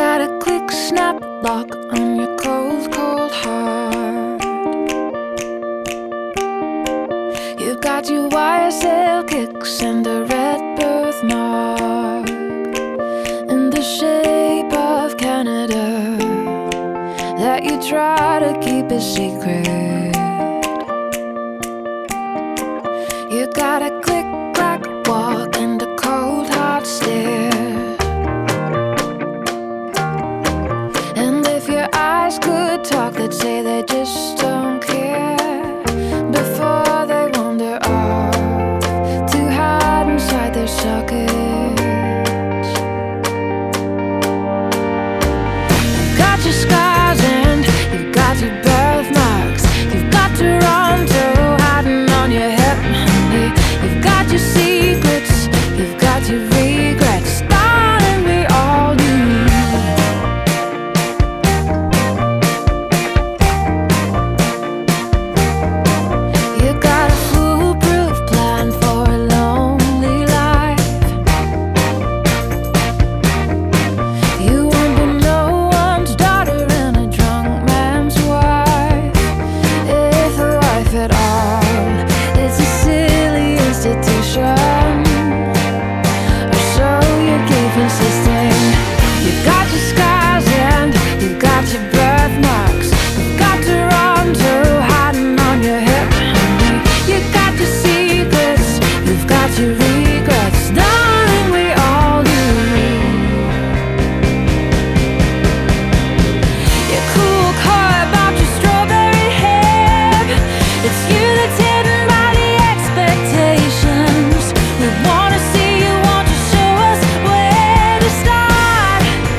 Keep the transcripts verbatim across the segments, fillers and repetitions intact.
got a quick snap lock on your cold, cold heart. You've got your Y S L kicks and a red birthmark in the shape of Canada that you try to keep a secret. You got a click-clack walk and a cold hard stare. And if your eyes could talk, they'd say they just don't care before they wander off to hide inside their sockets. You've got your scars and you've got your birthmarks. You've got Toronto hiding on your hip, honey. You've got your secrets, you've got your regrets, darling, we all do. You got a foolproof plan for a lonely life. You won't be no one's daughter and a drunk man's wife, if a wife at all. It's a silly institution, or so you keep insisting. You've got your scars and you've got your birthmarks. You've got Toronto hiding on your hip, honey. You got your secrets, you've got your regrets, darling, we all do. You're cool, coy about your strawberry hair. It's you that's hidden by the expectations. We wanna see you, want to show us where to start.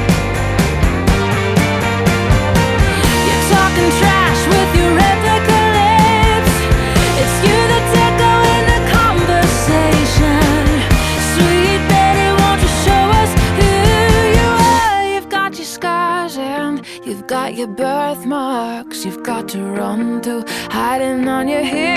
You're talking trash with your replica lips. It's you that's echoing the conversation. Sweet Betty, won't you show us who you are? You've got your scars and you've got your birthmarks. You've got Toronto hiding on your hip.